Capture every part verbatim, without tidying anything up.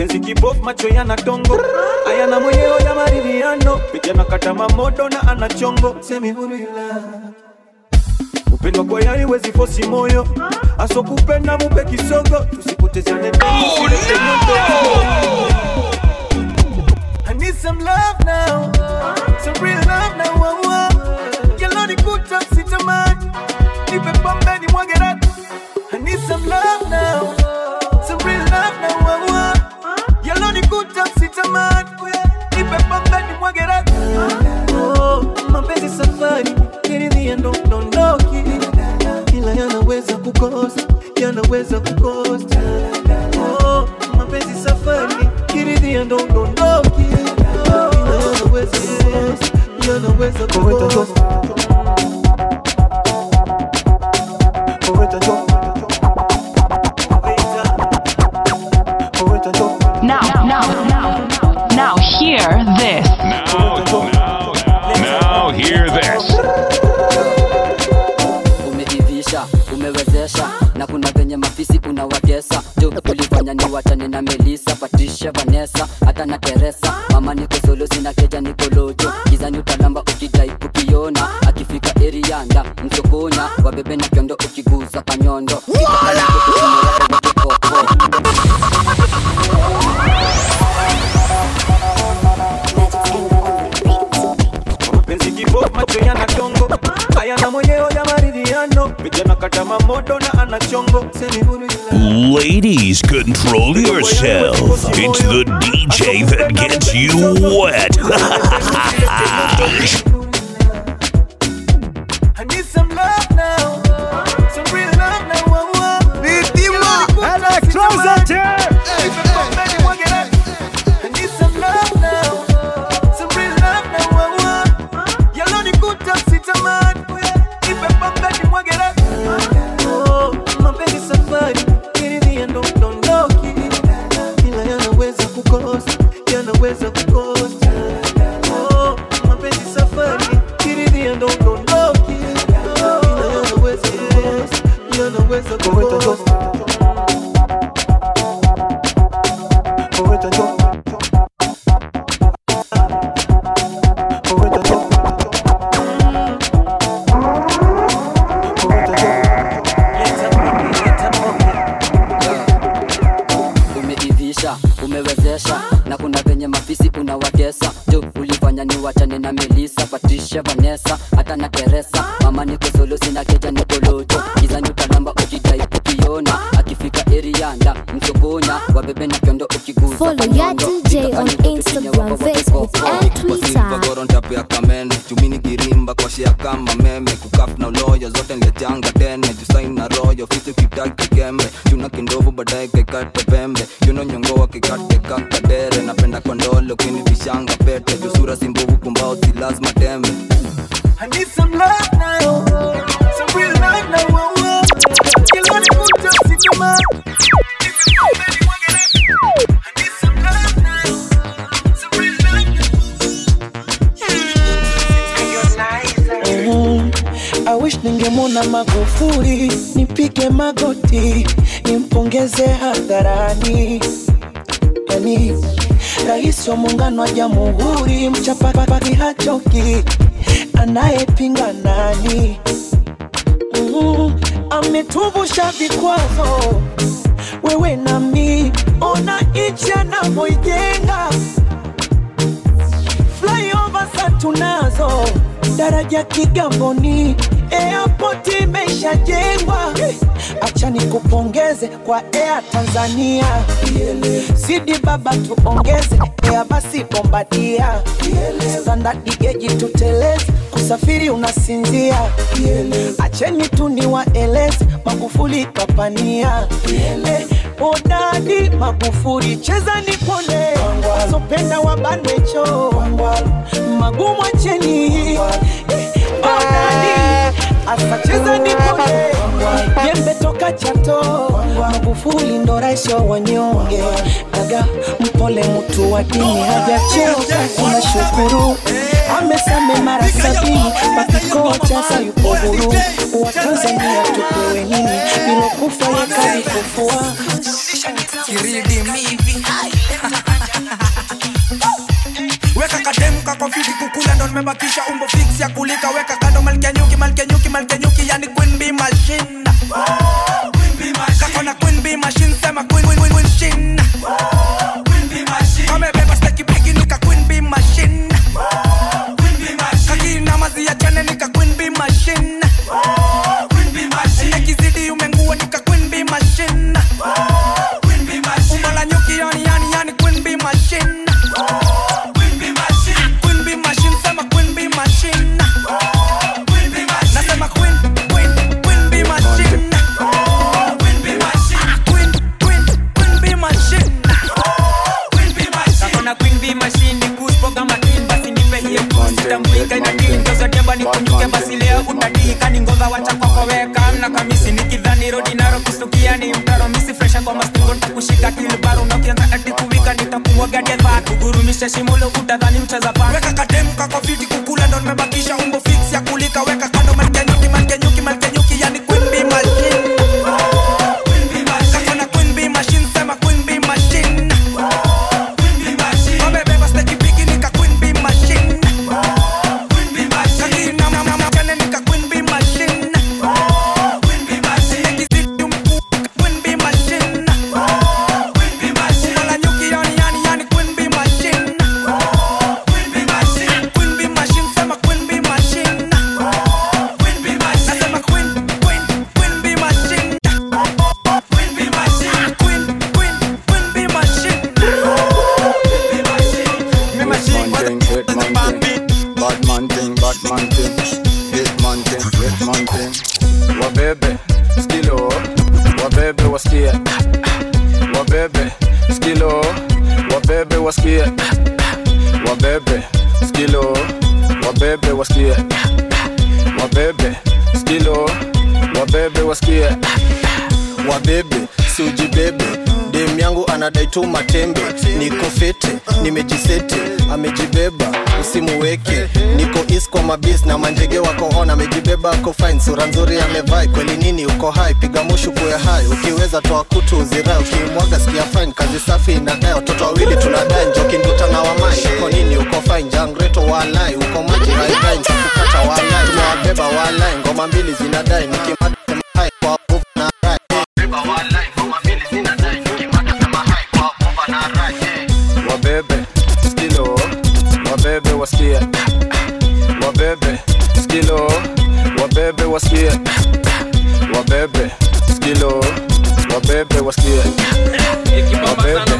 mapenzi kibofu macho yana tongo, ayana moyo ya maridhiano, vijana kata mamodo na anachongo, semi huru ila upendo kwa yai wezi fosi moyo, aso kupenda mupe kisogo, tusipotezane tena. I need some love now, some real love now. Wow, wow. Yellow ni kuta sita man, nipe pombe ni mwage ratu. I need some love now, some real love now. Wow, wow. Yellow ni kuta sita man, nipe pombe ni mwage ratu. Oh, mapenzi safari, kiridhia ndo ndondoki, ila yanaweza kukosa, yanaweza kukosa. Oh, mapenzi safari, kiridhia ndo ndondoki, ila yanaweza kukosa, yanaweza kukosa. Now, now, now, now, hear this. Now, now, now, hear this. Umeivisha, umewezesha, na kuna venye mafisi unawagesa. Jo, ulifanya ni watane na Melissa, Patricia, Vanessa, hata na Teresa. Mama niko solo, sina keja niko lojo. Gizani utalamba ukidai kukiona. Akifika erianda, msokonya. Wabebe na kiondo ukiguza kanyondo. Wala! Mapenzi kibofu macho yana tongo, ayana moyo ya maridhiano, vijana kata mamodo na anachongo, semi huru ila. Ladies, control yourself. It's the D J that gets you wet. I need some love now, some real love now. Wow, wow. Vitima, electricity. I need some love now, some real love now. Wow, wow. Yellow ni kuta sita man, nipe pombe ni mwage ratu. Oh, mapenzi safari, kiridhia ndo ndondoki, ila yanaweza kukosa, yanaweza kukosa. Oh, mapenzi safari, kiridhia ndo ndondoki, ila yanaweza kukosa, yanaweza kukosa. Umeivisha, umewezesha, na kuna venye mafisi unawagesa. Jo, ulifanya ni watane na Melissa, Patricia, Vanessa, hata na Teresa. Mama niko solo, sina keja niko lojo. Gizani utalamba ukidai kukiona. Akifika erianda, msokonya. Wabebe na kiondo ukiguza Follow your kanyondo. D J on Instagram, Facebook and Twitter. Goron tapu ya kamene, chumini kirimba kwa shea kama meme. Kukaf na uloyo zote nlechanga tene. Jusain na royo, fisi kitaki kembe. Juna kindovu badaye kekate pembe. Juno nyongoa kikate kakadere. Napenda kondolo kini vishanga pete. Jusura simbovu kumbao si lazima tembe. I need some love now, some real love now. Wow, wow. Yellow ni kuta sita man, I need some love now, some real love now. I wish ningemona Magufuli, nipige magoti, nimpongeze hadharani. Yani rais wa muungano wa jamhuri, mchapapaki hachoki, anayepinga nani? Mm, ametuvusha vikwazo, wewe na mi, ona nchi anavyoijenga. Flyover sa tunazo, daraja Kigamboni, airport imeshajengwa. Acha nikupongeze kwa Air Tanzania, zidi baba tuongeze, Air basi Bombardia, standard gauge tuteleze, kusafiri unasinzia. Acheni tu niwaeleze, Magufuli kapania. Odadi Magufuli, cheza nipone, sopenda wabanwecho, magumu acheni. Odadi asa cheza nipone, jembe toka Chato. Magufuli ndo rais wa wanyonge, aga mpole mtu wa dini hajachoka. Tunashukuru amesame mara sabini, pakikocha sayupo huru. Wa Tanzania tupewe nini, ilokufa yakalifufua. Kiridi mivi weka kademu kako fiti kukula ndo nimebakisha umbo fix ya kulika. Weka kando malkia nyuki malkia nyuki malkia nyuki, yani queen bee machine. Kako na queen bee machine, sema queen queen queen machine. Kame beba steki bigi nika queen bee machine. Kaki na mazi ya chane nika queen bee machine. Nekizidi umengua nika queen bee machine. Umala nyuki yani yani yani queen bee machine. Queen bee machine, sema queen bee machine. Nasema queen queen queen bee machine. Queen bee machine. Queen queen queen bee machine. Queen bee machine. Kuna queen bee machine ni kuspoga matin basi nipe hiyo sitamwika na nini ndoza demba ni kunyuke basi leo utadika ni ngova wacha kwa weka na kamisi nikidhani rodi naro kusukia ni mtaro misi fresha kwa mastingo takushika kilbaro na kianza ati kuwika nitakumwaga deva kugurumisha shimulo utadhani mcheza pa. Weka kademu kako fiti kukula ndo nimebakisha umbo fix ya kulika. Weka kando malkia nyuki malkia nyuki malkia nyuki, yani queen bee machine. Kako na queen bee machine, sema queen bee machine. Kame beba steki bigi nika queen bee machine. Kaki na na na kane nika queen bee machine. Nekizidi umku queen bee machine. Umala nyuki yani yani yani queen bee machine. Queen bee machine, sema queen bee machine. Nasema queen queen queen bee machine. Queen queen queen bee machine. Me machine Man thing, hit man thing, bad man thing, bad man thing, hit man thing, hit man thing. Wabebe, skilo, wabebe wasikie. Wabebe, skilo, wabebe wasikie. Wabebe, skilo, wabebe wasikie. Wabebe, skilo, wabebe wasikie. Wabebe, si ujibebe. Dem yangu anadai tu matembe. Niko fete, nimejisete. Amejibeba, usimuweke. Niko east kwa mabis na manjege wako on. Amejibeba ako fine, sura nzuri amevai. Kweli nini uko high, piga mushu kuwe high. Ukiweza toa kutu uzirai, ukimwaga sikia fine. Kazi safi inadai, watoto wawili tunadai. Njoki nduta na wamai, uko nini uko fine. Jangreto walai, uko maji high time. Kukata walai, tumewabeba walai. Ngoma mbili zinadai, nikimada sema high kwa nguvu na rai. Wabebe, skilo, wabebe wasikie. Wabebe, skilo, wabebe wasikie. Wabebe, skilo, wabebe wasikie. Wabebe.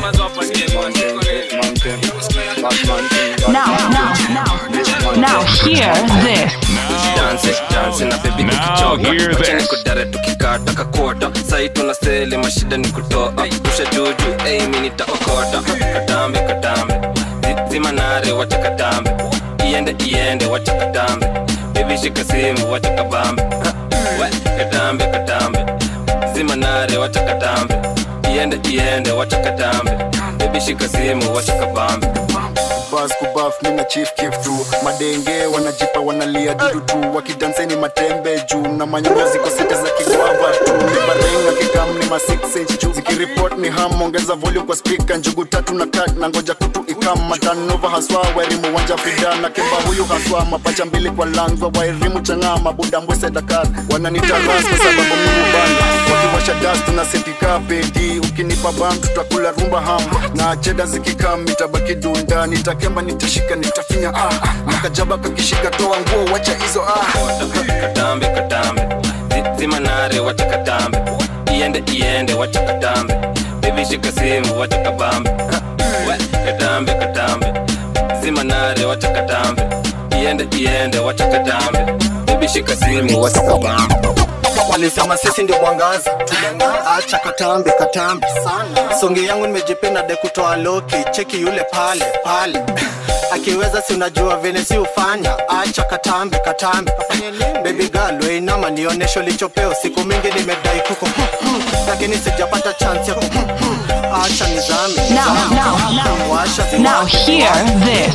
Now, now, now, now hear this. Dance, dance na baby Now hear this. Kudare tukikata kakota. Sai tunasele mashida ni kutoa. Pusha juju, ei mimi nitaokota. Katambe katambe. Zima nare wacha katambe. Iende iende wacha katambe. Baby shika simu wacha kabambe. We katambe katambe. Zima nare wacha katambe. Iende iende wacha katambe. Baby shika simu wacha kabambe. Buzz kubaf mina chief kif tu. Madenge wanajipa wanalia dudu tu. Wakidanseni matembe juu na manyongo ziko sita za kiguava tu. Nibarenga kikam ni ma six inch juu. Zikireport ni ham ongeza volume kwa speaker. Njugu tatu na kat na ngoja kutu ikam. Matanova haswa wairimu wanja fida na kemba huyu haswa. Mapacha mbili kwa langwa wairimu changa mabuda mbwese Dakar. Wananita ras kwa sababu mimi banda. Wakiwasha dust tunasetika pedi. Ukinipa bam tutakula rumba ham. Na cheda zikikam mitabaki dunda. Nitakemba nitashika nitafinya ah. Makajaba kakishika toa nguo wacha hizo ah. Katambe katambe. Zima nare wacha katambe. Iende iende wacha katambe. Baby shika simu wacha kabambe. We katambe katambe. Zima nare wacha katambe. Iende iende wacha katambe. Baby shika simu wacha kabambe. Walisema sisi ndio mwangaza. Acha katambe katambe sana. Songi yangu nimejipenda de kutoa loki. Cheki yule pale pale. akiweza si unajua vile si ufanya. Acha katambe katambe baby girl we inama nionesho lichopeo. Siku mingi nimedai kuko lakini sijapata chance ya acha nizame. Now, now, now, now hear this.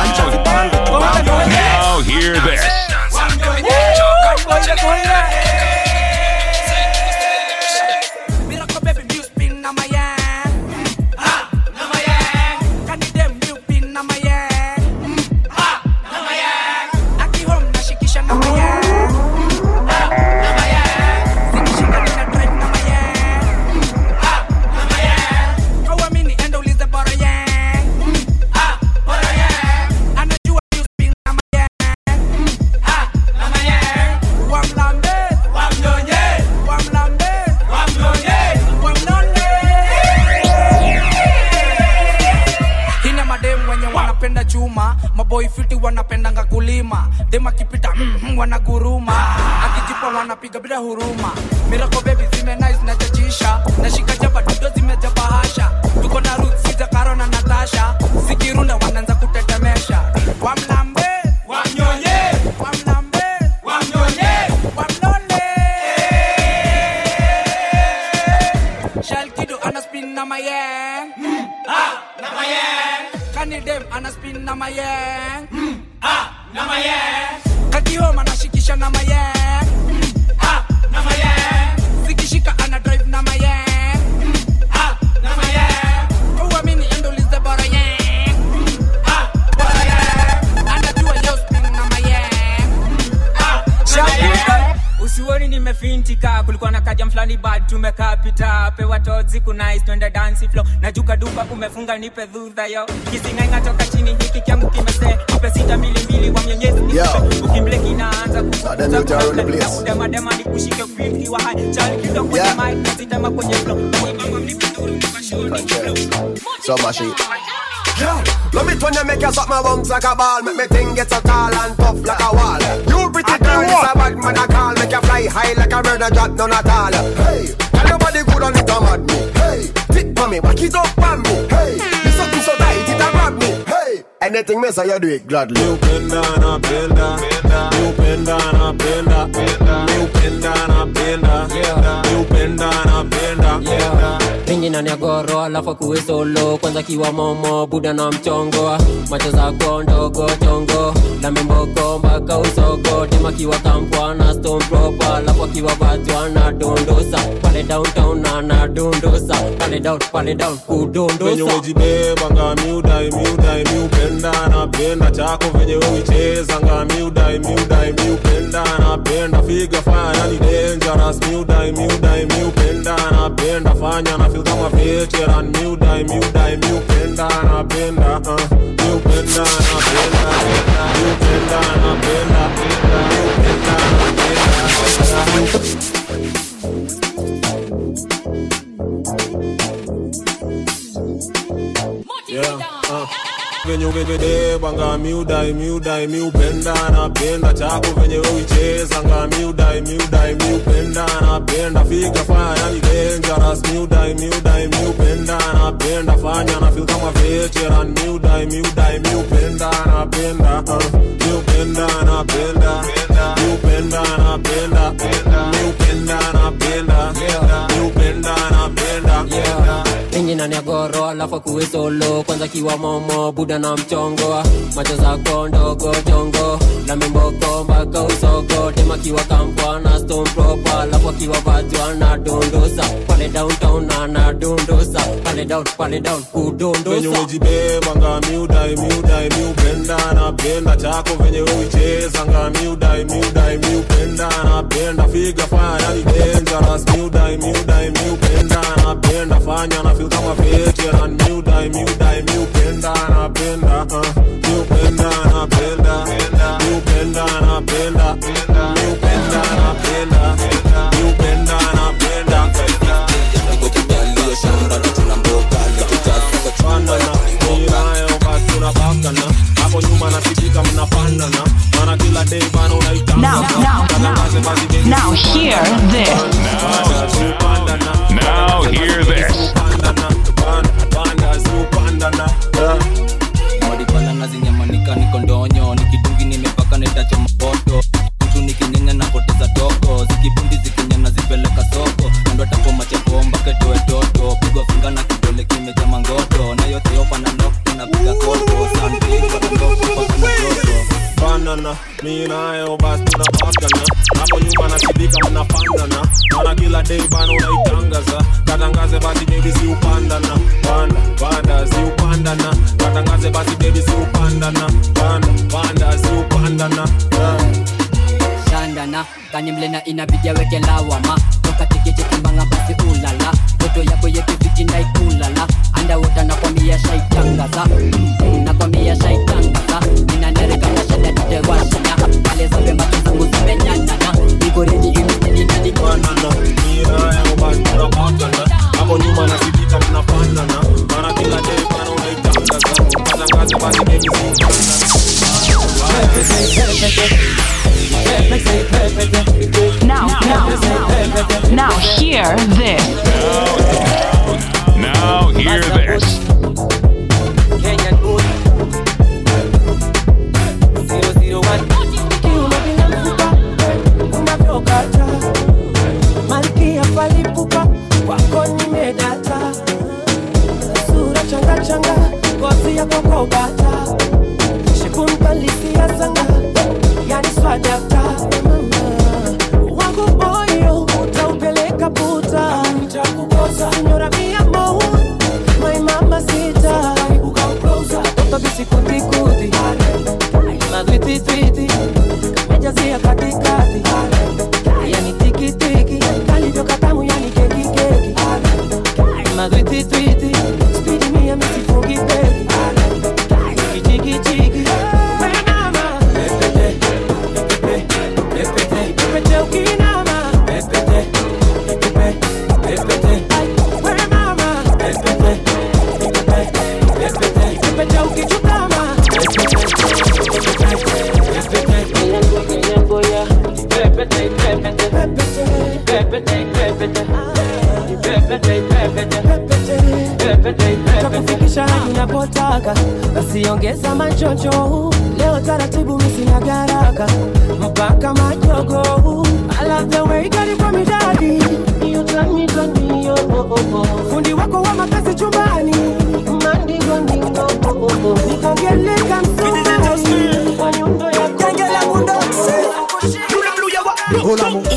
Now hear this. Maboy fiti wanapendanga kulima. Dema kipita mm, mm, wanaguruma. Akijipa wanapiga bila huruma. Miracle baby zime nice na chachisha. Nashika jaba dudo zimeja bahasha. Tuko na Ruth, Sita, Karo na Natasha. Sikirunda wananza kutetemesha. Wamlambe, wamnyonye. Wamlambe, wamnyonye. Wamlole. Shell Kido anaspin na mayeng. Mm, ah, na mayeng. Kani dem anaspin na mayeng. Mm, ah, na mayeng. Kakihoma anashikisha na mayeng. Mm, ah, na mayeng. Zikishika ana drive na mayeng. Mm, ah, na mayeng. Uamini endo lize bora yang. Mm, ah, bora yang. Anajua yo spin na mayeng. Mm, ah, na mayeng. Usiwoni nimefintika kulikuwa na kaja mflani bad tumekapita pewa tozi kunais twende dance flow najuka duka umefunga nipe dhudha yo kisingainga toka chini hiki kyangu kimese nipe sita mbili mbili wa mnyonyezi nipe ukimbleki naanza kukuta kudema dema ni kushike kwingi wa hai chali kido kwenye mic na sitema kwenye flow mama mnipe duru nikashoni flow so much yeah, love it when you make you suck my bones like a ball. Make me thing get so tall and tough like a wall. You pretty girl, it's a bad man I call. Make you fly high like a bird and drop none at all. Hey, tell nobody good on it, I'm mad me. Hey, tip for me, back it up on me. Hey, you something so tight, it a grab me. Hey, anything me say you do it gladly. You bend down, I bend down. You bend down, I bend down. You bend down, I bend down. You bend down, I bend down. Pingi na nyagoro alafu kuwe solo. Kwanza kiwa momo, buda na mchongo. Macho zako ndogo chongo. Lambe mboko mpaka usogo. Tema kiwa kampwa na stone proper. Alafu kiwa batu ana dondosa. Pale downtown ana dondosa. Pale down, pale down, kudondosa. Venye wejibeba nga miudai, miudai, miupenda na penda. Chako venye wewicheza nga miudai, miudai, miupenda na penda. Figa fire yani dangerous. Miudai, miudai, miupenda na penda. Fanya na feel kama veteran. Miudai, miudai, miupenda na penda. uh, Miupenda na penda. Miupenda na penda. Miupenda na penda. Yeah, uh. Venye ugegede nga miudai, miudai, miupenda na penda. Chako venye wewicheza nga miudai, miudai, miupenda na penda. Figa fire yani dangerous. Miudai, miudai, miupenda na penda. Fanya na feel kama veteran. Miudai, miudai, miupenda na penda. uh. Miupenda na penda. Miupenda na penda. Miupenda na penda. Miupenda na penda. Pingi na nyagoro alafu kuwe solo. Kwanza kiwa momo, buda na mchongo. Macho zako ndogo chongo. Lambe mboko mpaka usogo. Tema kiwa kampwa na stone proper. Alafu kiwa batu ana dondosa. Pale downtown ana dondosa. Pale down, pale down, kudondosa. Venye wejibeba nga miudai, miudai, miupenda na penda. Chako venye wewicheza nga miudai, miudai, miupenda na penda. Figa fire yani dangerous. Miudai, miudai, miupenda na penda. Fanya na feel kama veteran. Miudai, miudai, miupenda na penda. uh, Miupenda na penda. Miupenda na penda. Miupenda na penda. Miupenda na penda. Niko kijalio shamba na tunamboka. Nikujaza Panda na Mirayo basi unapakana. Hapo nyuma nasikika mnapandana. Mana kila day bana unaitanga. Now, now, now, now hear this. Now hear this. Modi banana zinyama day bana unaitangaza. Katangaze basi baby si upanda na panda panda si upanda na. Katangaze basi baby si upanda na panda panda si upanda na. Shandana kani mlena inabidi aweke lawama. Toka tikiti kimbanga basi ulala. Toto yako yeke viki na ikulala. Underwater na kwambia shaitangaza. Na kwambia shaitangaza. Nina nereka na shada tutewashana. Pale zote macho zangu zimenyana. Niko ready imestedi na nikonana. Mira ya ubasi tunakotana. Hapo nyuma na sipita tunapandana. Mara kila day bana unaitangaza. Katangaze basi baby si upanda. Now, now, now, now hear this. Now hear this. Kenyan boy zero zero one. Kiuno bila mfupa unavyokata, malkia palipupa wako nimedata, sura changa changa ngozi yako kogata, shikumbalisia zanga yani swadata. Wangu moyo utaupeleka puta, nitakukosa señora mi amor, my mama sita. Toto bisi kuti kuti, madwiti twiti, kamejazia katikati, yani tiki tiki, kalivyo katamu yani keki keki, madwiti twiti, speedy mia misi fugi peki, chiki chiki, we mama, pepete, pepete, pepete, pepete ukinama, pepete, pepete, pepete, we mama, pepete, pepete, pepete ukichukama, takufikisha hadi unapotaka, basi ongeza machocho. Leo taratibu misina garaka mpaka majogo. I love the way you got it from me daddy, you turn me turn me oh oh oh. Fundi wako wa makazi chumbani, mandingo ndingo oh oh oh. Nikongeleka msumari kwa nyundo ya kengele mundoksi. Olamu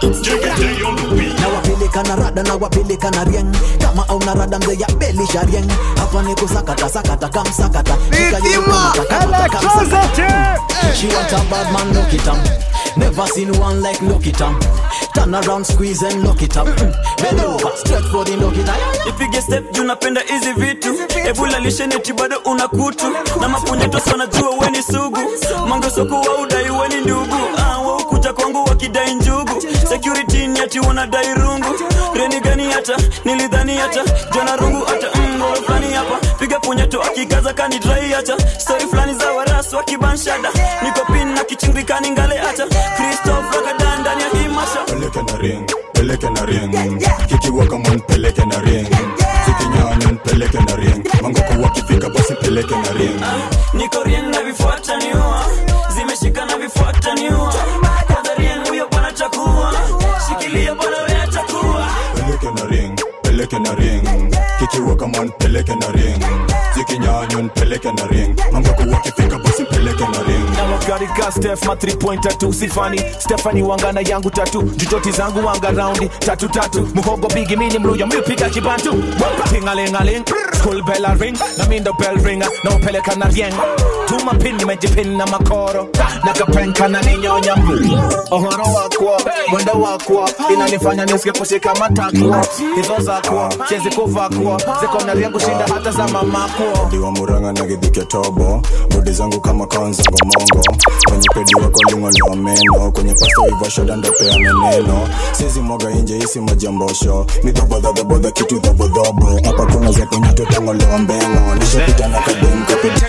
na wapeleka na rada na wapeleka na rieng. Kama au na rada mzee ya beli sharieng. Hapa ni kusakata sakata kamsakata. Bigima Electricity. She want a bad man, look it up. Never seen one like look it up. Turn around, squeeze and lock it up. Bend over, stretch for the lock it up. Ipige step juu napenda hizi vitu. Ebula lisheneti bado unakutu. Na mapunyeto sana jua weni sugu. Mango soko wa udai weni ndugu. Ah, wa ukuja kwangu wakidai njugu. Security ni ati wanadai rungu. Reni gani hata, nilidhani hata. Jana rungu hata, mbo flani hapa. Piga punyeto akikaza kani dry hata. Story flani za warasu wakibanshada. Niko pin na kichingikani ngale hata. Christoph Ragadan ndani ya himasha. Peleke na ring, peleke na ring. Kikiwa kama peleke na ring. Zikinyanya peleke na ring. Mango kwa kifika basi peleke na ring. Niko rien na vifuata niua. Zimeshika na vifuata niua. Kaza rien huyo bwana chakua. Shikilia bwana wewe chakua. Peleke na ring, peleke na ring. Kikiwa kama peleke na ring. Zikinyanya peleke na ring. Mango kwa kifika basi peleke na ring. Na wakarika Steph ma three pointer tu sifani. Stephanie wangana yangu tatu. Jutoti zangu wanga roundi tatu tatu. Muhogo bigi mini mluya mipika kibantu. Tingalingaling, school bell a ring. Na mindo bell ringer, na upeleka na rieng. Tuma pin nimejipin na makoro. Nakapenka na ninyonya mbu. Ohoro wakwa, mwenda wakwa. Inanifanya nisike kushika matakwa. Hizo zakwa, chezi kuvakwa. Ziko na riengu shinda hata za mamakwa. Diwa muranga na gidhike tobo. Bodi zangu kama kaunza ngomongo. Kwenye pedi wako lingoleo meno. Kwenye pasto iva shoda ndopea meneno. Sezi mwaga inje isi majambosho. Ni dobo dobo dobo kitu dobo dobo. Hapa kuna za kwenye totango leo mbengo. Nishapita na kadem kapita.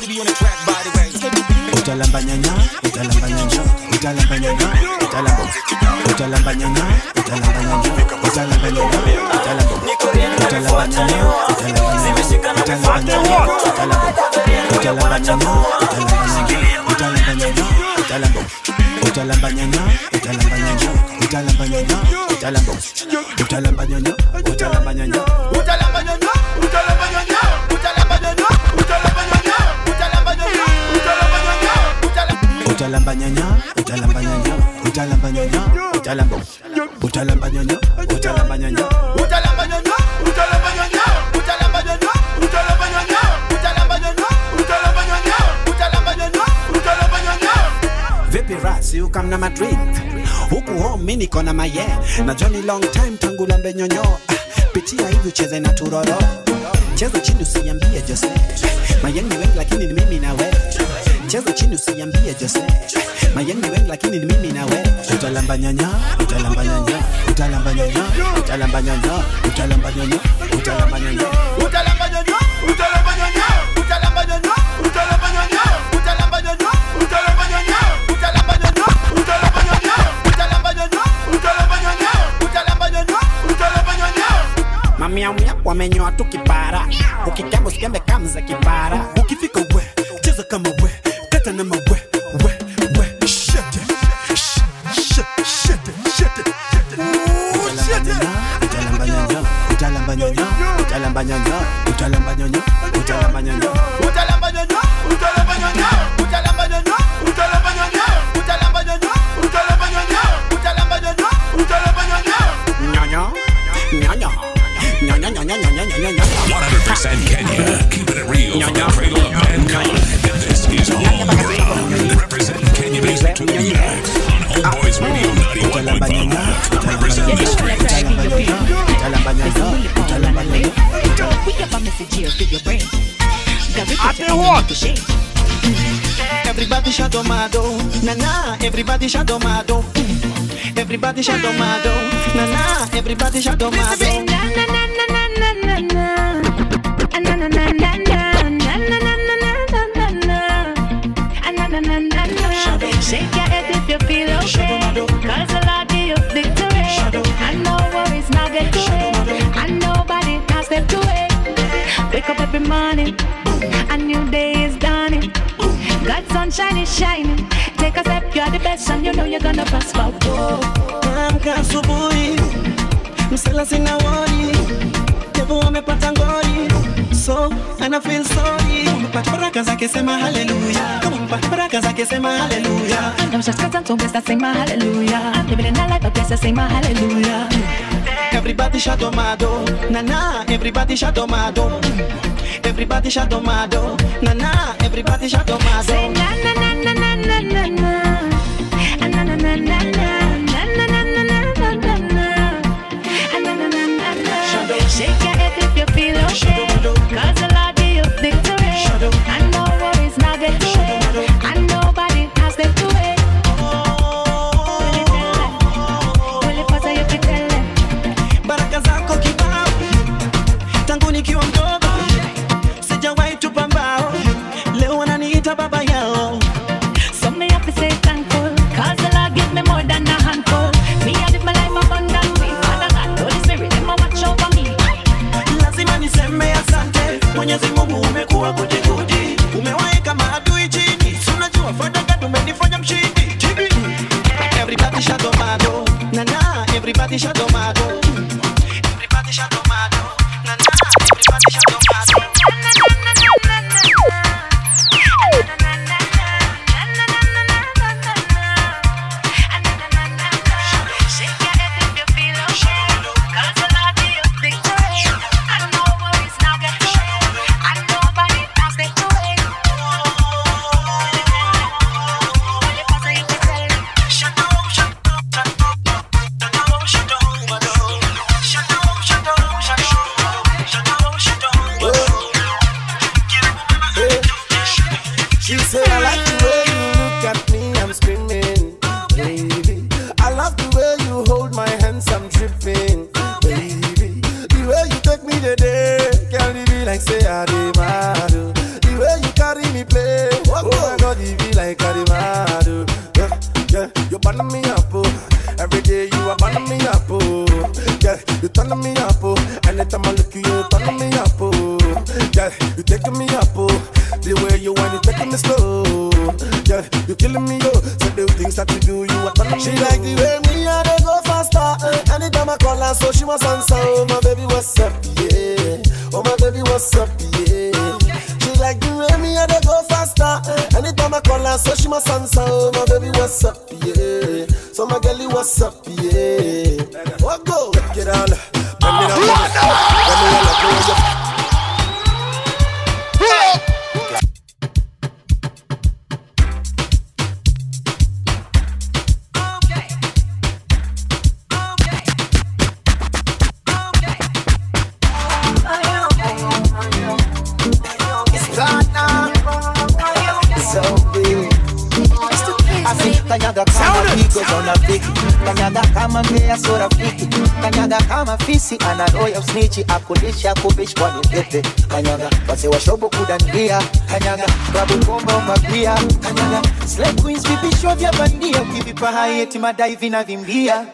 Utalamba nyanya, utalamba nyanya, utalamba nyanya, utalamba utalamba nyanya, utalamba nyanya, utalamba nyanya, utalamba utalamba nyanya, zimeshika na vifuata utalamba utalamba nyanya, utalamba nyanya, utalamba utalamba nyanya, utalamba nyanya, utalamba nyanya, utalamba utalamba nyanya, utalamba nyanya, utalamba nyanya, utalamba nyanya, utalamba nyanya, utalamba nyanya, utalamba nyanya, utalamba nyanya, utalamba nyanya, utalamba nyanya, utalamba nyanya, utalamba nyanya, utalamba utalamba nyonyo, utalamba nyonyo, utalamba nyonyo, utalamba nyonyo, utalamba nyonyo, utalamba nyonyo, utalamba nyonyo, utalamba nyonyo, utalamba nyonyo, utalamba nyonyo. Vipi rasi ukam na Madrid, huku home mimi niko na maye, na Johnny long time tangu lambe nyonyo, pitia hivi ucheze na turoro, cheza chini usiambie Jose, mayeni wengi lakini ni mimi na wewe, cheza chini usiambie Jose, mayeni wengi lakini ni mimi na wewe, utalamba nyonyo, utalamba nyonyo, utalamba nyonyo, utalamba nyonyo, utalamba nyonyo, utalamba nyonyo, utalamba nyonyo, utalamba nyonyo, utalamba nyonyo, utalamba nyonyo, utalamba nyonyo, utalamba nyonyo, utalamba nyonyo, utalamba nyonyo, utalamba nyonyo, utalamba nyonyo, utalamba nyonyo, utalamba nyonyo. Mami amya wamenyoa tu kipara, ukikamba usikembe kama za kipara, ukifika we cheza kama we, kata na mawe we we shit shit shit shit shit utalamba nyonyo, utalamba nyonyo, utalamba nyonyo, utalamba nyonyo, utalamba nyonyo, utalamba nyonyo, utalamba nyonyo, utalamba nyonyo, utalamba nyonyo, utalamba nyonyo, utalamba nyonyo, utalamba nyonyo, utalamba nyonyo, nyonyo, nyonyo, nyonyo, nyonyo, nyonyo, nyonyo. one hundred percent Kenya, keeping it real from the cradle of mankind. This is Homegrown, representing Kenya music to the max on Homeboys Radio ninety-one point five. Representing the streets. Everybody shadomado, na na. Everybody shadomado, everybody shadomado, na na. Everybody shadomado. Na na na na na na na na na na na na na na na. Shake your head if you feel okay, 'cause the Lord give you victory. And no worries now get to it, and nobody can step to it. Wake up every morning, a new day is dawning. God's sunshine is shining. Take a step, you're the best, and you know you're gonna prosper. Amka asubuhi, msela sina worry, Devo amepata ngori, so and I feel sorry. Umepata baraka zake sema hallelujah, kama umepata baraka zake sema hallelujah. I'm just cause I'm blessed, I sing my hallelujah. I'm living in a life of blessed, I sing my hallelujah. Everybody shadomado, na na. Everybody shadomado, everybody shadomado, na na. Everybody shadomado. Say na na na na na na na na, na na na na na na na na na na na na. Shake your head if you feel okay, 'cause the Lord give you victory. And no worries now get to it, and nobody has them to it. Will it pass if you tell them? Baraka zako kibao, tangu nikiwa mdogo, sijawahi tupa mbao, leo wananiita baba yao. So me have to say thankful, 'cause the Lord give me more than a handful. Me I live my life abundantly, Father God, Holy Spirit, them a watch over me. Lazima niseme asante, Mwenyezi Mungu umekuwa gudi gudi, umewaeka maadui chini, unajua Father God umenifanya mshindi. Everybody shadomado, na na. Everybody shadomado, everybody shadomado, na na. Everybody shadomado. She said, I like the way you look at me, I'm screaming, baby. I love the way you hold my hands, I'm tripping, baby. The way you take me today, can't be like say I did mad. The way you carry me play, oh my God, it be like I did mad. Yeah, yeah, you burn me up, oh. Every day you are burning me up, oh. Yeah, you turn me up, oh. Anytime I look at you, you turn me up, oh. Yeah, you taking me up, oh. The way you want it, taking me slow. Yeah, you killing me, oh. So the things that you do, you are turning me. She like the way me and they go faster. Anytime I call her, so she must answer. Oh my baby, what's up, yeah. Oh my baby, what's up, yeah. She like the way me and they go faster. Anytime I call her, so she must answer. Oh my baby, what's up, yeah. So my girlie, what's up, yeah. Kanyaga kama pigo za unafiki, kanyaga kama mbea so rafiki, kanyaga kama fisi ana roho ya usnichi, akulisha kubish kwa nipete. Kanyaga wase wa shobo kudandia, kanyaga klabu komba umabia, kanyaga slave queens vipisho vya bandia, ukivipa hai eti madai vina vimbia.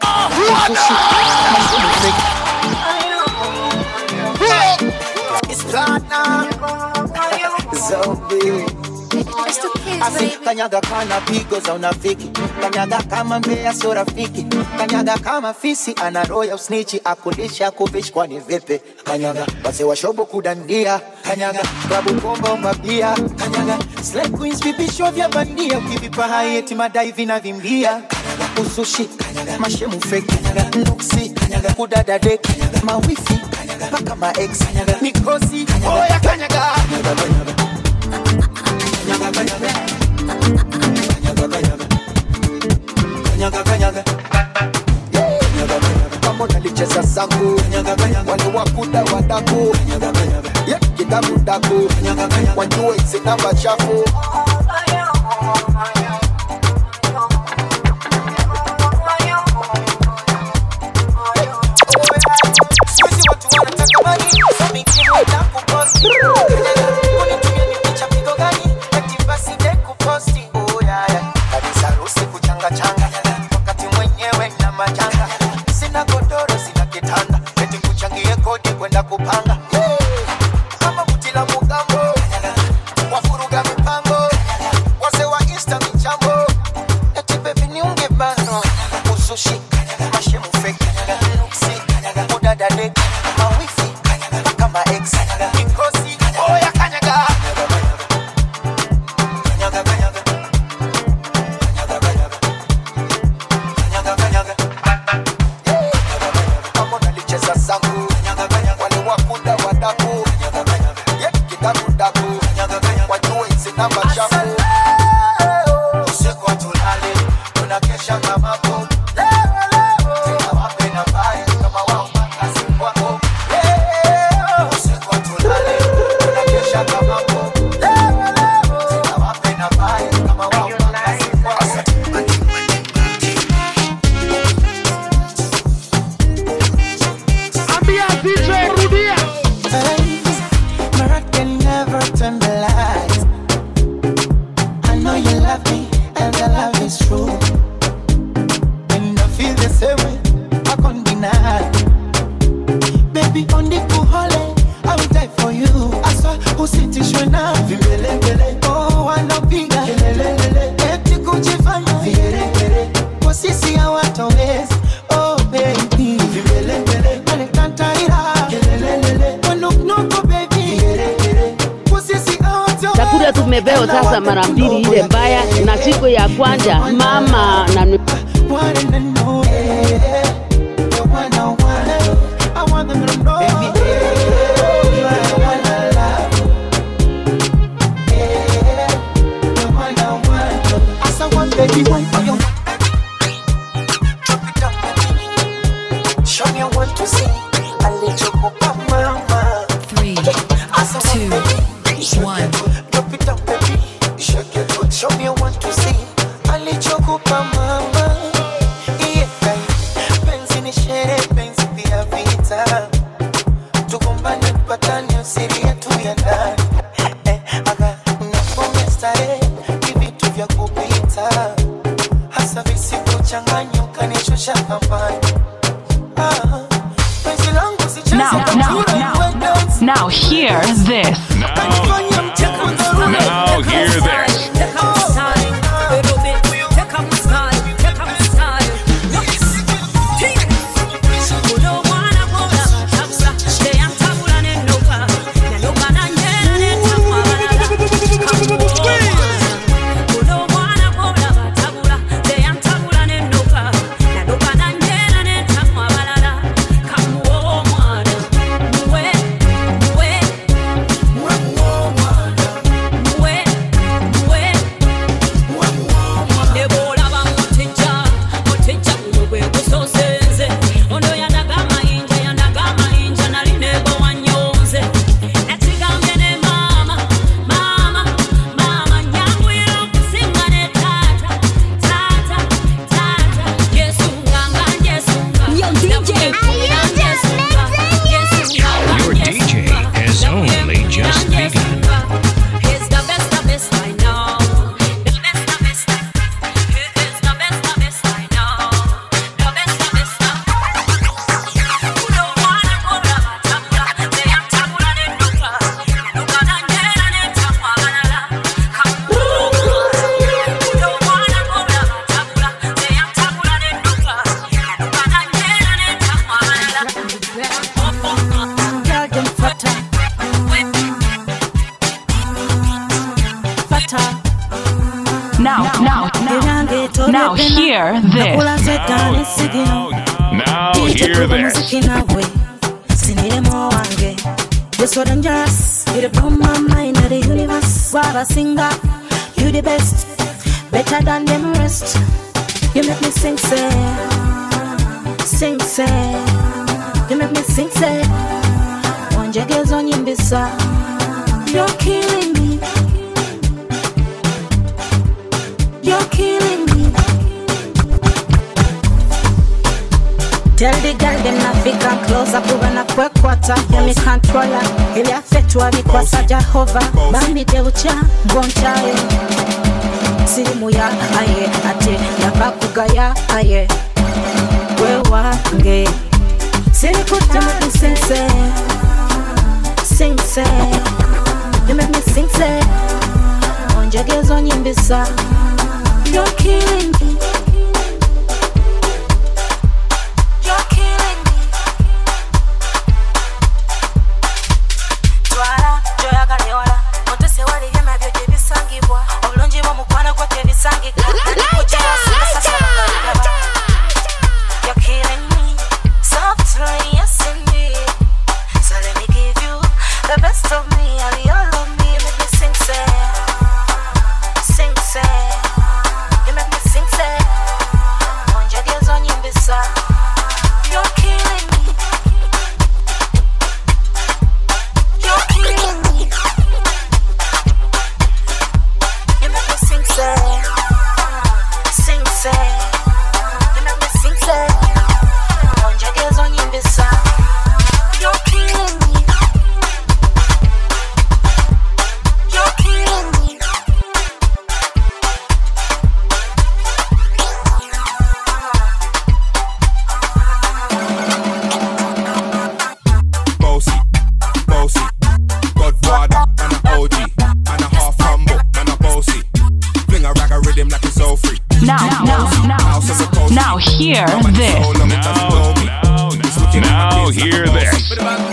It's Ghana, Zombie. Asi kanyaga kana pigo za unafiki, kanyaga kama mbea so rafiki, kanyaga kama fisi ana roho ya usnichi, akulisha kubish kwa ni vipe. Kanyaga wase wa shobo kudandia, kanyaga klabu komba umabia, kanyaga slave queens vipisho vya bandia, ukivipa hai eti madai vina vimbia. Usushi, kanyaga mashemu fake, kanyaga nuksi, kanyaga kudada dek, kanyaga mawifi, kanyaga paka ma ex, kanyaga mikosi, oya kanyaga kanyaga kanyaga kanyaga kanyaga kanyaga kama nalicheza zangu wale wakuda wadaku yeah kitabu daku wajue sina machafu. Sisi watu wanataka mali so mikimu itaku post unitumia ni picha pigo gani eti basi de kuposti. Oh yeah yeah kabisa rusi kuchanga changa wakati mwenyewe na majanga, sina godoro sina kitanda eti kuchangie kodi kwenda kupanga kama kutila mugambo wafuruga mipango wase wa insta michambo eti baby niunge bano usushi mashemu fake nuksi kudada dek mawifi kama ex mikosi oya kanyaga kanyaga kanyaga kanyaga kanyaga kama nalicheza zangu wale wakuda wadaku yeah kitabu daku wajue sina machafu. Usiku watulale tunakesha kama po Tumebeo sasa mara mbili ile mbaya, na siku ya kwanza mama na Now, now, now, now hear this. Now, now hear this. What? hear this. Now hear this. You're so dangerous. You the blow my mind of the universe. What a singer. You the best. Better than them rest. You make me sing, say. Sing, say. You make me sing, say. One jaggers on your bisa. You're killing me. You're killing me. Tell the girl them not fi come close up when I quick quarter. Yeah, me controller. Ili afetwa vikwasa Jehova. Bambi deucha ngoncha ye. Sirimu ya aye ate yakakugaya aye. We wange. Siri kuta make me sing say. Sing say. You make me sing say. Onja gezo nyimbisa. You're killing me. Hear this. Now hear this.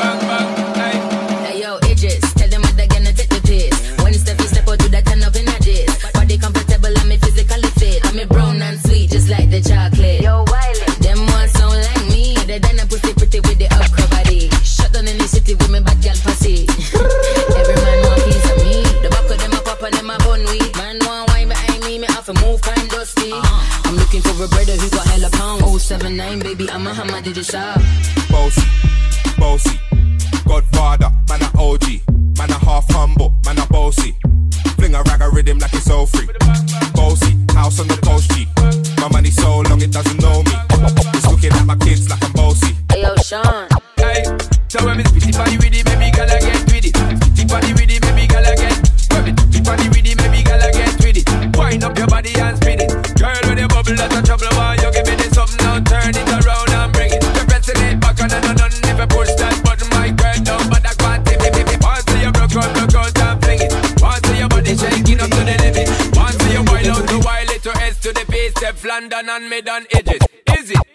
Hey yo, Idris, tell them what they're gonna take the piss. When it's step, you step out to that turn up in a diss. Body comfortable, I'm physically fit. I'm a brown and sweet, just like the chocolate. Yo, Wiley, them ones sound like me. They done a pussy pretty with the upcrow body. Shut down in the city with me bad gal pussy. Every man want piece of me. The back of them a pop and them a bun weed. Man want wine behind me, me have to move kind dusty. I'm looking for a brother who got hella pound. oh seven nine, baby, I'm a hammer, did you shop? Bossy, bossy, Godfather, man a O G. Man a half humble, man a bossy. Fling a rag a rhythm like it's all free. Bossy, house on the coast G. My money so long it doesn't know me. It's looking at my kids like I'm bossy. Hey yo, Sean. Hey, so when me spitty body with it, maybe gala get with it. Spitty body with it, maybe gala get. When me spitty body with it, maybe gala get with it. Wind up your body and spin it. Girl, when you bubble, that's a trouble. Why you give me this something now? Turn it around and bring it. You're pressing it back on and on and if you push that button, my girl down, but I can't tip it. Once you broke out, broke out and fling it. Once your body shaking up to the limit. Once you wild out to wild it to S to the base, step London and mid on edges. Is it?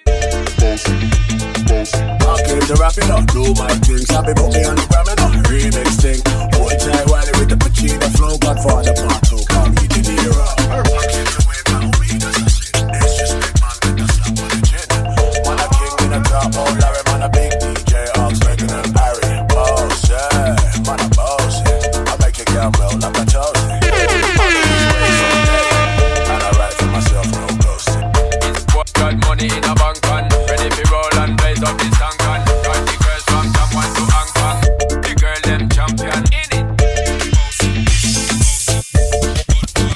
I came to rap it up, do my things. Happy put me on the gram and on remix thing. Boy, Jai Wiley with the Pacino flow. Godfather part two, call me the Nero. I came to win my weed as I sing. This just big man with the slap on the chin. Man a king in a top, oh Larry, man a big D J, Ox, Megan and Harry. Boss, yeah, man a boss, yeah. I make your girl melt like a toast. And I write for myself, no ghosting. Got money in a bank and ready for roll and blaze up this tank and got the girls from someone to Hong Kong. The girl them champion in it.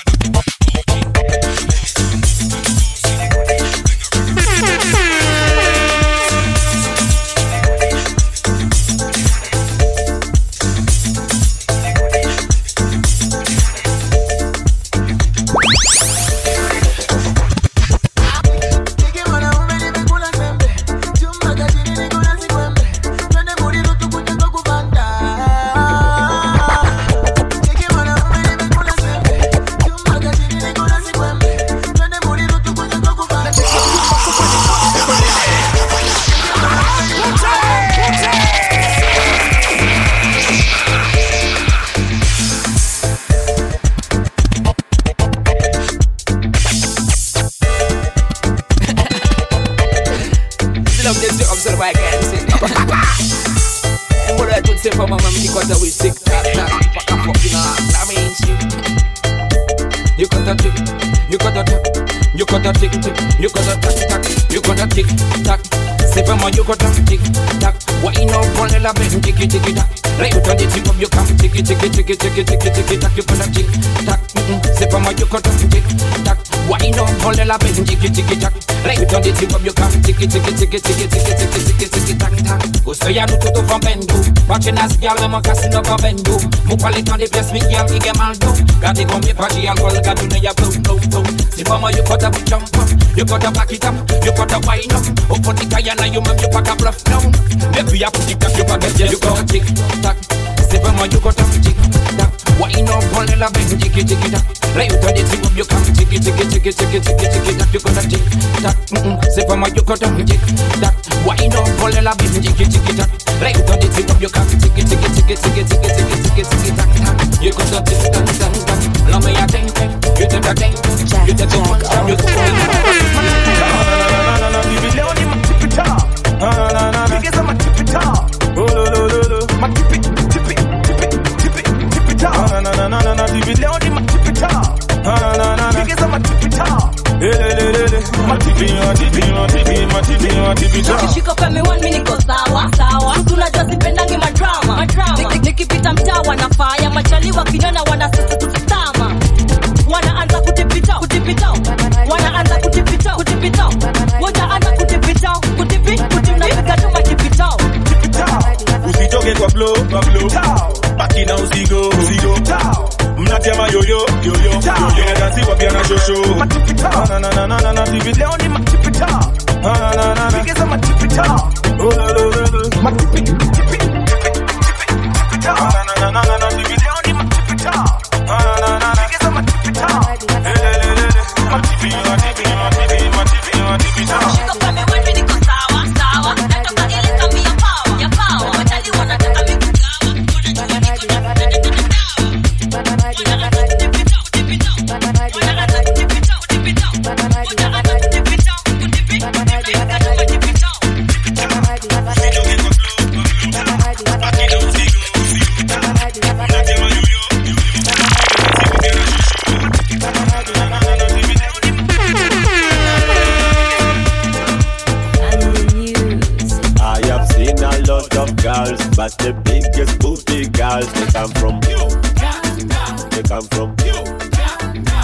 Yes, you observe I can see. And what I could say for my mom because I will tick tock tock. Fuck a fucking ass, I mean shit. You got a tick, you got a tick, you got a tick, you got a tick tock, you got a tick tock. Say for my you got a tick tock. Why no one la ben tick tick tock. Right you turn the tick up you come tick tick tick tick tick tick tick tock. You got a tick tock. Say for my you got a tick tock. Why no one la ben tick tick tock. Right you turn the tick up you come tick tick tick tick tick tick tick tick tick tock tock. Uso ya no toto from Bendu. Watching us girl them a casting up a Bendu. Mo quality on the place me girl ki get mal do. Got it come me party and girl got to know ya blow blow blow. Say for my you got a jump up. You got a back it up. You got a wind up. Up for the guy and you man you pack a bluff down. Maybe you put it up you pack a you got a tick tock. Say for my you got a tick tock. Why no one la ben tick tick tock. Right you turn the tick up you come tick tick tick tick tick tick tick tock. You got a tick tock. Say for my you got a tick tock. Why no one la ben tick tick tock. Right you turn the tick up you come tick tick tick tick tick tick tick tick tick tock. You got a tick tock tock tock. Love me a ting ting. You take a ting. You take a one time. You take a Shika peme one mini ko sawa sawa. Tunajua sipendangi madrama madrama. Nikipita mtaa wanafaya machali wakinona wana sasa tutama. Wanaanza kutipita kutipita. Wanaanza kutipita kutipita. Wanaanza kutipita kutipi kutimna piga tu matipita. Usitoke kwa flow kwa flow. Baki na usigo usigo. Mnatema yoyo yoyo. Yanadasi wapia na shosho. Na na na na na na T V leo ni matipita. Na na na na. Sigeza matipita. Oh la la la. Matipi tipi. Na na na na na T V leo ni matipita. Na na na na. Sigeza matipita. Matipi matipi matipi matipi matipita. Shika kama wewe niko sawa sawa. Natoka ile kambi ya power ya power. Watali wanataka mimi but the biggest booty girls they come from Uganda. They come from Uganda.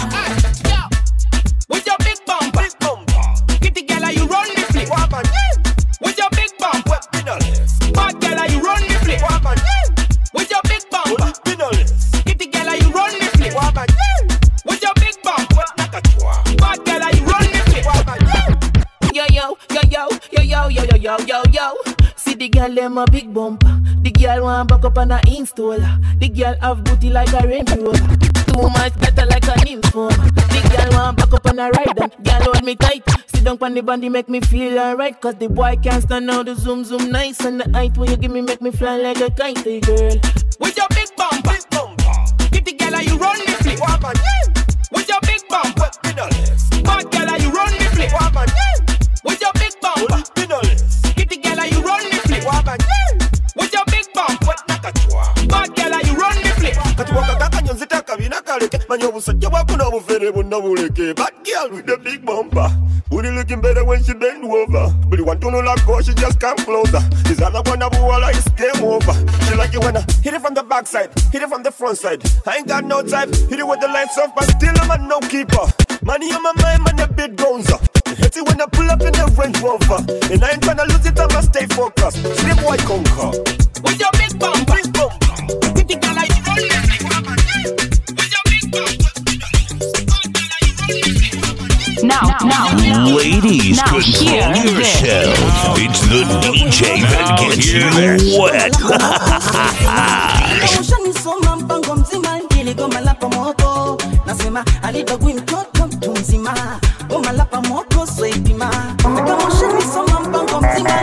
With your big bumper, big bumper. Kitty girl, you run the flip. With your big bumper, bad girl, you run the flip. With your big bumper, kitty girl, you run the flip. With your big bumper, bad girl, you run the flip. Yo yo yo yo yo yo yo yo yo yo yo. See the girl them a big bumper. The girl want back up on a installer. The girl have booty like a Range Rover. Too much better like a nympho. The girl want back up on a ride and girl hold me tight. Sit down on the body make me feel alright. Cause the boy can't stand out the zoom zoom nice. And the height when you give me make me fly like a kite, hey girl. With your big bumper, big bumper. Get the girl you run the flip. With your big bumper, bad girl you run the flip. With your big bumper, get the girl you run the flip. With your big bumper, bad girl you run the flip. Katuwaka kaka nyonzita kabina kaleke. Manyo busajja wakuna bufere bonna buleke. Bad girl with the big bumper. Booty looking better when she bend over. But you want to know like go, she just come closer. This other one of walla is game over. She like it when I hit it from the backside, hit it from the front side. I ain't got no type, hit it with the lights off, but still I'm a no keeper. Money on my mind, man, the big guns up. Hit it when I pull up in the Range Rover. And I ain't tryna lose it, I'ma stay focused. Slip white conquer. With your big bump, big bump. With the girl like you run it. With your big bump. Now, now, now, ladies, now control yourself. It's the D J that gets you wet. Ushanisoma mpango mzima niligoma lapa moto. Nasema alidogwi mtoto mtu mzima. Goma lapa moto soipima. Kama ushanisoma mpango mzima.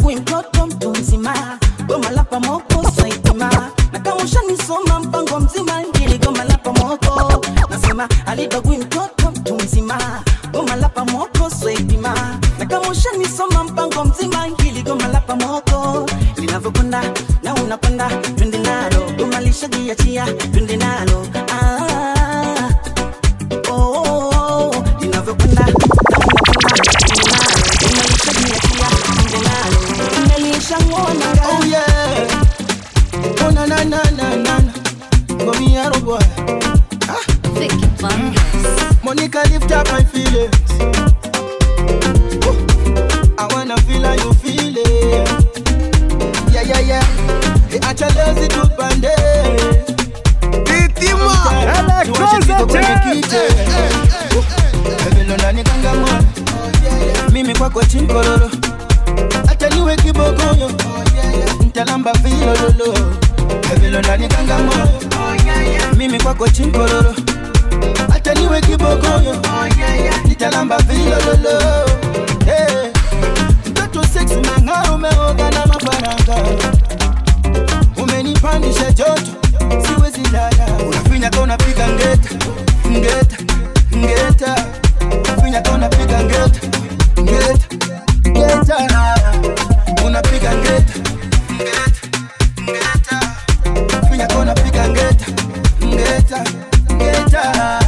gui mtoto mtu mzima, goma la pamoko saitima. Na kama ushanisoma mpango mzima, ngili goma la pamoko. Nasema alibagui mtoto mtu mzima, goma la pamoko saitima. Na kama ushanisoma mpango mzima, ngili goma la pamoko. Linavyokwenda na unakwenda, twende nalo, goma lishajiachia, twende nalo. Ah, oh, oh, oh. Linavyokwenda na unakwenda, twende nalo, goma lishajiachia, twende nalo. Nimelishangona oh yeah, oh na na na na na, come here oh boy. Ah, thick fungus. Monica lift up my feelings. Ooh. I wanna feel how you feel it. Yeah yeah yeah. Hey, acha lazy to bande. Itima, electricity. Hebelo nani kanga mwana. Mimi kwako chinkororo. Acha niwe kibogoyo. Ntalamba vilo lolo. Hebelo nani kanga mwana. Mimi kwako chinkororo. Acha niwe kibogoyo. Nitalamba vilo lolo. Hey. Mtoto sexy mangaro umeoga na mafaranga. Umenipandisha joto, siwezi lala. Unafinya kwa unapiga ngeta, ngeta, ngeta. Unafinya kwa unapiga ngeta, ngeta, ngeta. Unapiga ngeta, ngeta, ngeta. Unafinya kwa unapiga ngeta, ngeta, ngeta.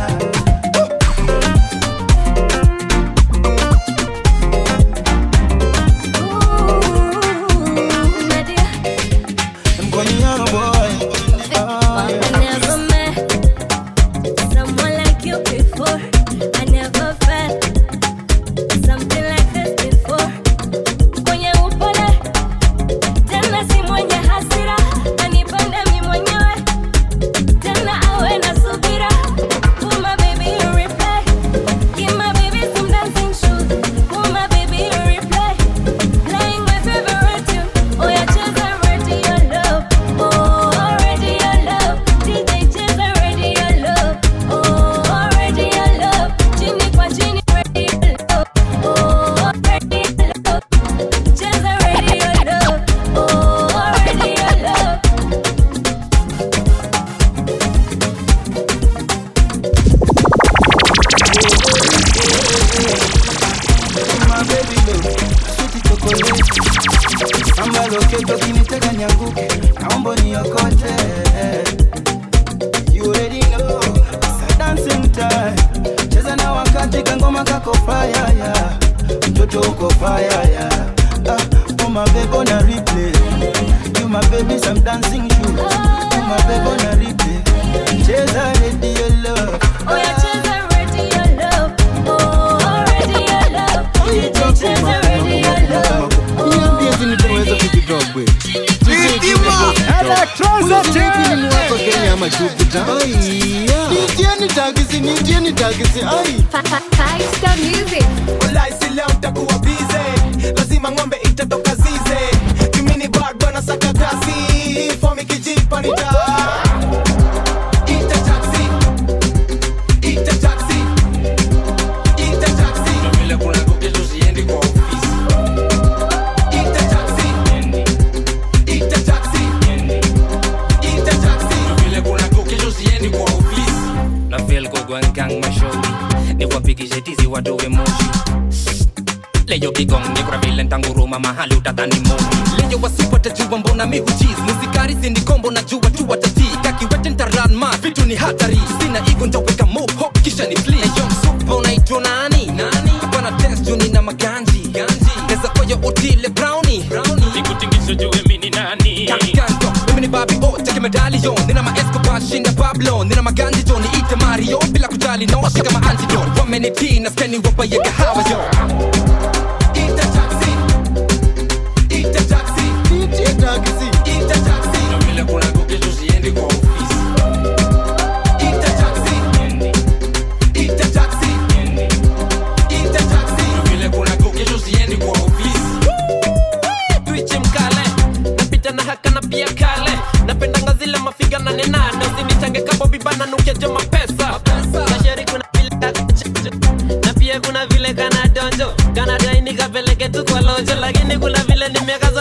kuna vile kana donjo kana dai nikapeleke tu kwa lonjo, lakini kuna vile nimekaza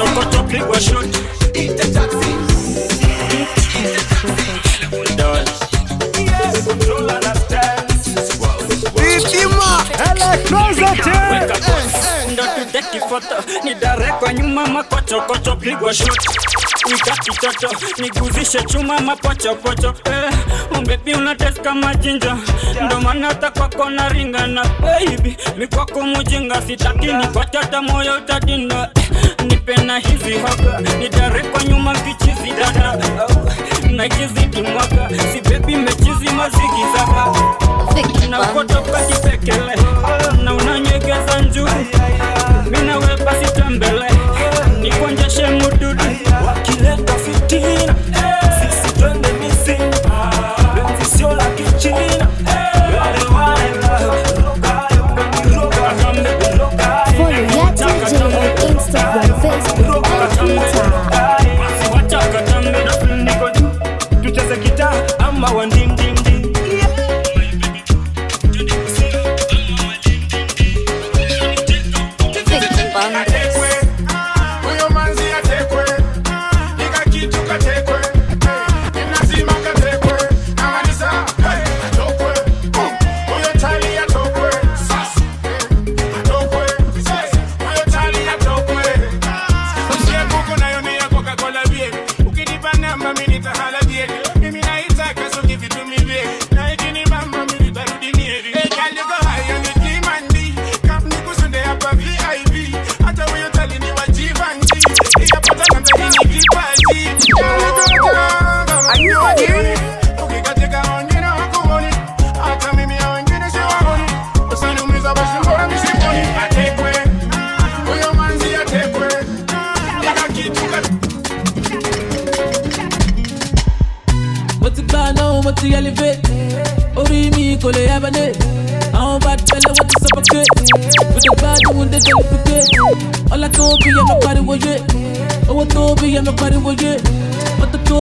makocho kocho pigwa shot. Eat the taxi. Eat the taxi. Dodge. Yes, control and a stance. Itima Electricity. Ndo tudeki foto. Ni dare kwa nyuma makocho kocho pigwa shot. Nika kitoto, niguzishe chuma mapocho pocho. Eh, umbebi unates kama jinja. Ndo maana takwa kona ringa na baby. Mikwako mujinga sitaki nipate hata moyo utadinda. Nipena hizi hoga, nidare kwa nyuma kichizi dada. Na kizidi mwaka, si baby mechizi maziki zaka. Na kutoka kipekele, na unanyegeza njuri. Mina weba sitambele, nikonjeshe mududu. Wakileta fitina, sisi twende misi. Benzi sio la kichina. Follow Yati J on Instagram, Facebook, and Twitter. Wataka tambe na film niko juu. Tucheze kita ama wandim dim dim. Huyo manzi atekwe, nika kitu katekwe, lazima katekwe, amanisa, atokwe, huyo tali atokwe, atokwe, huyo tali atokwe. Usiye kuku na yoni ya Coca-Cola baby, ukinipa namba mimi nitahala baby, mimi naitaka so give it to me baby, na ikini mama mimi nitarudi nieri. Hey girl you go high on the demandi, come nikusunde hapa V I P, hata huyo tali ni wajivanji, iyapata na mbegi ni kipaji. Are you ready? Ukikatika wengine wakuoni, hata mimi ya wengine siwaoni, usaniumiza basi mbona misiponi. Atekwe, huyo manzi atekwe, nika kitu What's it going on? What's the elevate? Ori mi kole yabane. I'm bad fella, what is up a kid? With the bad one, they don't forget. All I know be I'm a body with it. Oh, I know be I'm a body with it. What the